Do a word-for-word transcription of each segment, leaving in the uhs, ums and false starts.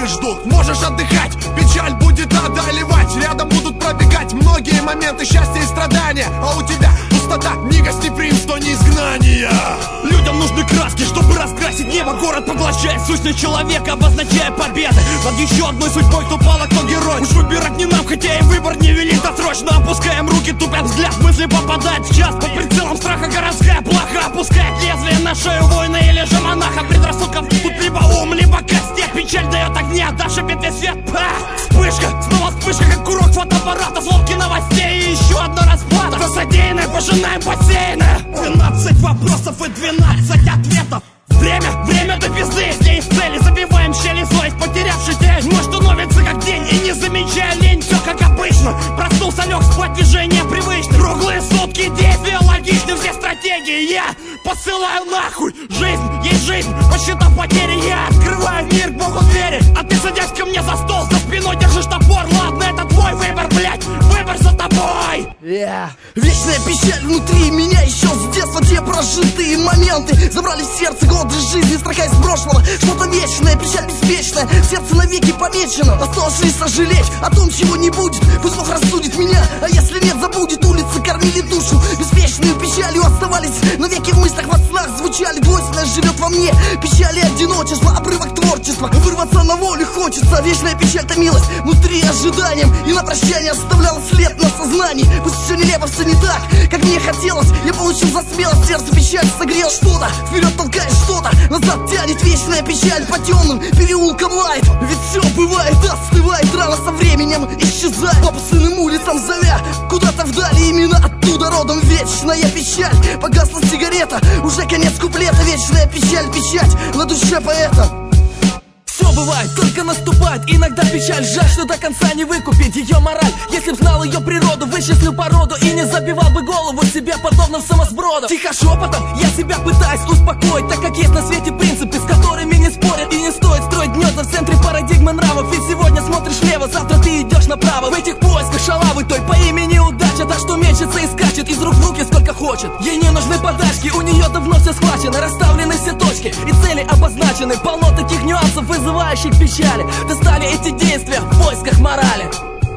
ждут. Можешь отдыхать, печаль будет одолевать. Рядом будут пробегать многие моменты счастья и страдания. А у тебя пустота, ни гостеприимство, ни изгнания. Людям нужны краски, чтобы раскрасить небо. Город поглощает сущность человека, обозначая победы над еще одной судьбой. Кто пал, а кто герой. Уж выбирать не нам, хотя и выбор не велик досрочно. Опускаем руки, тупят взгляд, мысли попадают в час. Под прицелом страха городская плаха опускает лезвие на шею воина или же монаха. Предрассудков тут либо ум, либо костяк. Печаль дает огня, давший битве свет. Па! Вспышка, снова вспышка, как курок фотоаппарата. Сводки новостей и еще одно расплата. За содеянное пожинаем бассейны. Двенадцать вопросов и двенадцать ответов. Время, время до пизды, все из цели. Забиваем щели совесть, потерявший тень. Ночь становится как день, и не замечая лень. Все как обычно, проснулся, лег спать, движение привычно. Круглые сутки, действия логичны, все стратегии. Я посылаю нахуй, жизнь есть жизнь. Посчитав потери, я открываю мир, к Богу двери. А ты садясь ко мне за стол, за спиной держишь топор. Ладно, это твой выбор, блять, выбор за тобой. Yeah. Вечная печаль внутри меня еще с детства. Те прожитые моменты забрали в сердце годы жизни, строка из прошлого. Что-то вечное, печаль беспечная, сердце навеки помечено. Осталось лишь сожалеть о том, чего не будет. Пусть Бог рассудит меня, а если нет, забудет. Улицы кормили душу беспечную печалью, оставались навеки в мыслях, во снах звучали. Двойственность живет во мне, печаль и одиночество, обрывок творчества. Вырваться на волю хочется, вечная печаль томилась внутри ожиданием, и на прощание оставляла след на сознании. Пусть все нелепо, все не так, как мне хотелось. Я получил за смелость, сердце печаль согрел что-то. Вперед толкает что-то, назад тянет вечная печаль. По темным переулкам лает, ведь все бывает, остывает рано со временем, исчезает по пустынным улицам зовя куда-то вдали. Именно оттуда родом вечная печаль. Погасла сигарета, уже конец куплета. Вечная печаль, печать на душе поэта. Все бывает, только наступает иногда печаль. Жаль, что до конца не выкупить ее мораль. Если б знал ее природу, вычислил породу и не забивал бы голову себе подобным самосбродом. Тихо шепотом я себя пытаюсь успокоить, так как есть на свете принципы, с которыми не спорят. И не стоит строить гнезда в центре парадигмы нравов. Ведь сегодня смотришь влево, завтра ты идешь направо. В этих поисках шалавы той по имени удача, та, что мечется и скачет из рук в руки сколько хочет. Ей не нужны подачки, у нее давно все схвачено. Расставлены все точки и цели обозначены. Полно таких нюансов, вызывающих печали. Достали эти действия в поисках морали.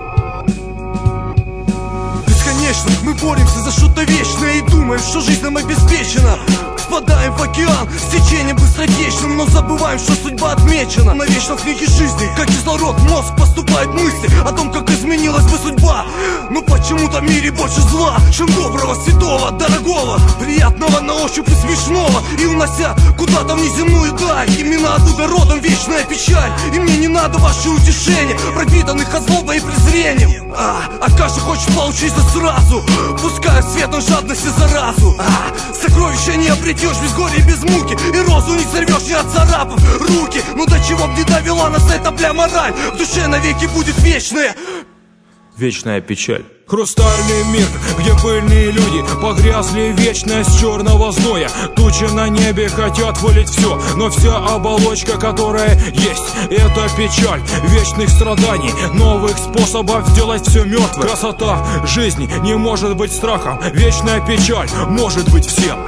Бесконечно мы боремся за что-то вечное и думаем, что жизнь нам обеспечена. Впадаем в океан с течением быстротечным, но забываем, что судьба отмечена. На вечном книге жизни, как кислород, в мозг поступают мысли о том, как изменилась бы судьба. Но почему-то в мире больше зла, чем доброго, святого, дорогого, приятного на ощупь и смешного. И унося куда-то в неземную даль, именно оттуда родом вечная печаль. И мне не надо ваши утешения, пропитанных от злобой и презрением. А, а каждый хочет получить это сразу, пуская светом жадности заразу. А, сокровища не обретешь без горя и без муки, и розу не сорвешь, не отцарапав руки. Ну до чего б не довела нас эта бля мораль, в душе навеки будет вечная вечная печаль. Хрустальный мир, где пыльные люди погрязли в вечность черного зноя. Тучи на небе хотят вылить все, но вся оболочка, которая есть, это печаль вечных страданий, новых способов сделать все мертвым. Красота жизни не может быть страхом, вечная печаль может быть всем.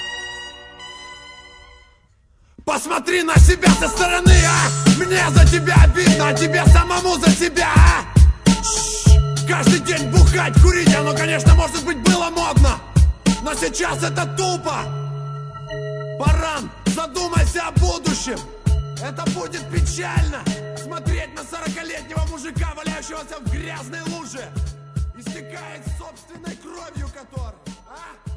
Посмотри на себя со стороны, а! Мне за тебя обидно, а тебе самому за себя, а! Каждый день бухать, курить, оно, конечно, может быть, было модно, но сейчас это тупо. Баран, задумайся о будущем. Это будет печально смотреть на сорокалетнего мужика, валяющегося в грязной луже, истекает собственной кровью который, а?